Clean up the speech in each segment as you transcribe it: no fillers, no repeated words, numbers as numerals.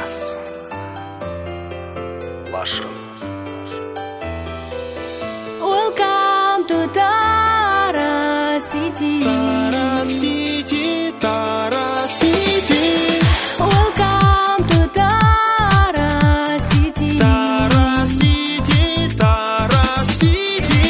Тарас. Лашын. Welcome to Taras City. Taras City, Taras City. Welcome to Taras City. Taras City, Taras City.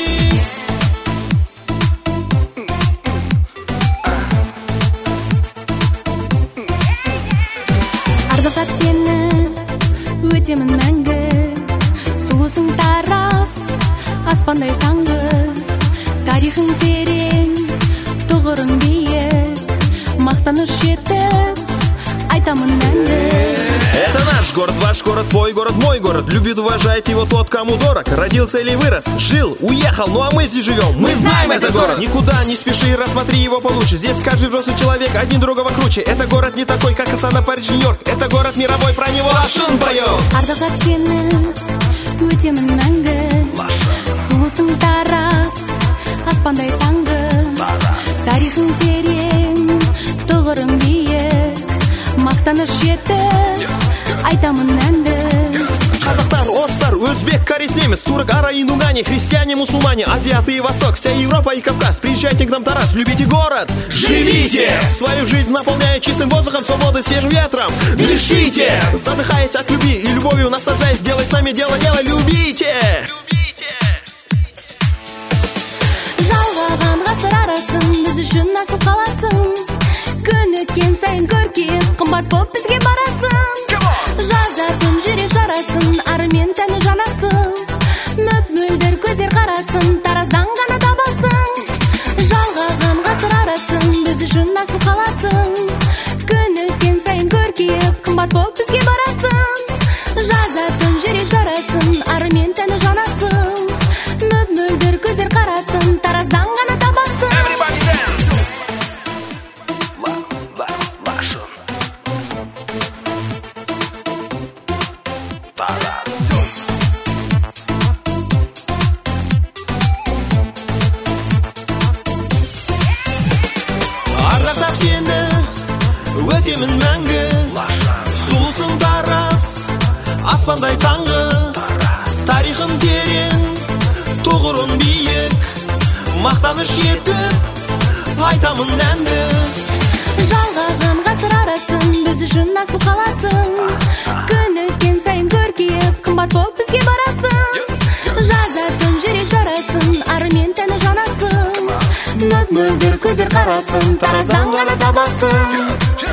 Ардақтап сені өтемін мәңгі, сұлусың Тарас, аспандай таңғы. Тарихың терең, тұғырың биік, мақтаныш етіп айтамын мәңгі. Это наш город, ваш город, твой город, мой город. Любит, уважает его тот, кому дорог. Родился или вырос, жил, уехал, ну а мы здесь живем. Мы знаем этот город. Никуда не спеши, рассмотри его получше. Здесь каждый взрослый человек один другого круче. Это город не такой, как Астана, Париж, Нью-Йорк. Это город мировой, про него Лашын поет. Ардақтап сені өтемін мәңгі, сұлусың Тарас, аспандай таңғы. Тарихың терең, тұғырың биік, мақтаныш етіп айтамын әнді. Казахтар, орыстар, өзбек, корейц, немец, турок, ара, индугане, христиане, мусульмане, азиаты и восток, вся Европа и Кавказ. Приезжайте к нам, Тарас, любите город, живите! Свою жизнь наполняя чистым воздухом, свободой, свежим ветром. Дышите! Задыхаясь от любви и любовью наслаждаясь, делай сами дело, любите! Жалғаған ғасыр арасын, біз үшін асыл қаласың. Күн өткен сайын көркейіп, қымбат боп бізге барасың. Жазатын жүрек жарасын, ары мен тәні жанасың. Мөп-мөлдір көздер қарасын, Тараздан ғана табасың. Жалғаған ғасыр арасын, біз үшін асыл қаласың. Күн өткен сайын көркейіп, қымбат боп бізге барасың. Жазатын жүрек жарасын, ары мен тәні жанасың. Мөп-мөлдір көздер қарасын, Тараздан ғана табасың. Everybody dance. Лашын. Тарас. Ардақтап сені өтемін мәңгі, сұлусың Тарас, аспандай таңғы. Тарихын терең, тұғырын биік, мақтаныш етіп айтамын әнді. Жалғаған ғасыр арасын, біз үшін асыл қаласың. Күн өткен сайын көркейіп, қымбат боп бізге барасың. Жазатын жүрек жарасын, ары мен тәні жанасың. Мөп-мөлдір көздер қарасын, Тараздан ғана табасың.